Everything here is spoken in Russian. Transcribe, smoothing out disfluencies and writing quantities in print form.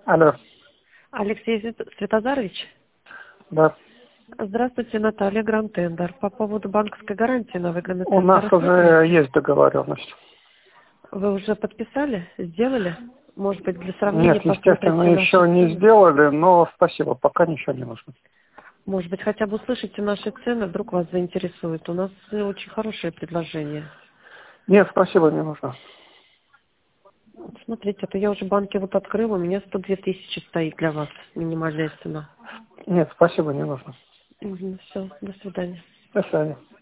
Алло, Алексей Светозарович? да. Здравствуйте, Наталья Грантендер. По поводу банковской гарантии на выгодный У нас уже есть договоренность. Вы уже подписали? Сделали? Может быть, для сравнения Нет, естественно, посмотрите еще наши не цены? сделали, но спасибо, пока ничего не нужно. Может быть, хотя бы услышите наши цены, вдруг вас заинтересует. У нас очень хорошие предложения. Нет, спасибо, не нужно. Смотрите, это я уже банки вот открыла, у меня 102 тысячи стоит для вас, минимальная цена. Нет, спасибо, не нужно. Все, до свидания. До свидания.